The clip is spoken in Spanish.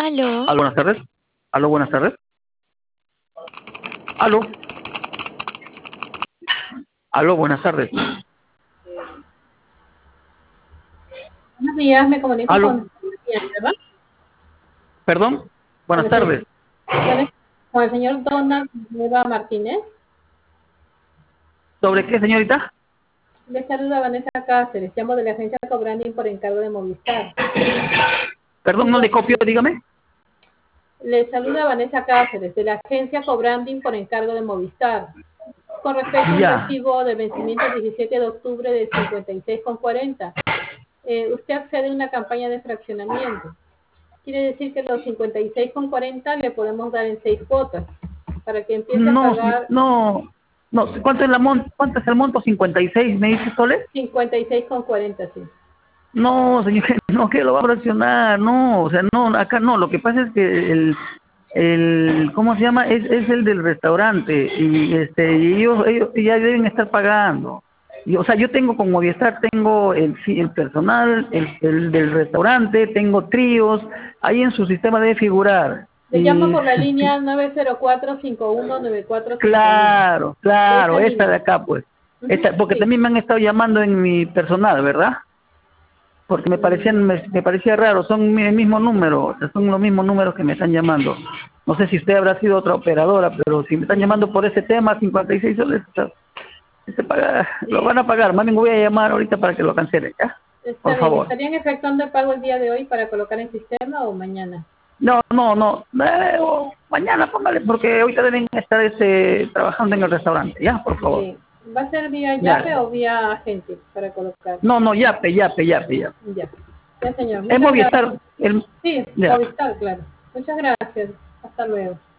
Aló. Aló, buenas tardes. Aló, buenas tardes. Aló. Aló, buenas tardes. Buenos días, me comunico Aló. con ¿verdad? Perdón. Con Buenas el señor, tardes. con el señor Donald Nueva Martínez. ¿Sobre qué, señorita? Le saluda Vanessa Cáceres, llamo de la agencia Cobranding por encargo de Movistar. Perdón, no le copio, dígame. Le saluda Vanessa Cáceres, de la agencia Cobranding por encargo de Movistar. Con respecto a un Ya. recibo de vencimiento 17 de octubre de 56,40. Usted accede a una campaña de fraccionamiento. Quiere decir que los 56,40 le podemos dar en 6 cuotas para que empiece a No, pagar no. No, ¿cuánto es el monto? 56, ¿me dice Sole? 56,40, sí. No, señor, no, que lo va a fraccionar, no, o sea, no, acá no, lo que pasa es que ¿cómo se llama? Es el del restaurante, y ellos ya deben estar pagando. Y, o sea, yo tengo con Movistar, tengo el personal, el del restaurante, tengo tríos, ahí en su sistema debe figurar. Le llamo Y por la línea 904-519451. claro, De claro, esa esta de línea. acá, pues. Ujú, Porque sí. también me han estado llamando en mi personal, ¿verdad? Porque me parecía raro, son el mismo número, o sea, son los mismos números que me están llamando. No sé si usted habrá sido otra operadora, pero si me están llamando por ese tema, 56 soles, o sea, lo van a pagar. Más bien voy a llamar ahorita para que lo cancelen, ¿ya? Está Por bien. favor. ¿Estarían efectuando el pago el día de hoy para colocar en sistema o mañana? No, no, no. Mañana póngale, porque ahorita deben estar trabajando en el restaurante, ¿ya? Por favor. Bien. ¿Va a ser vía Yape Ya. o vía agente para colocar? No, no, yape. Ya. Ya, señor. Es Muchas gracias. Movistar. Sí, Ya. Movistar, claro. Muchas gracias. Hasta luego.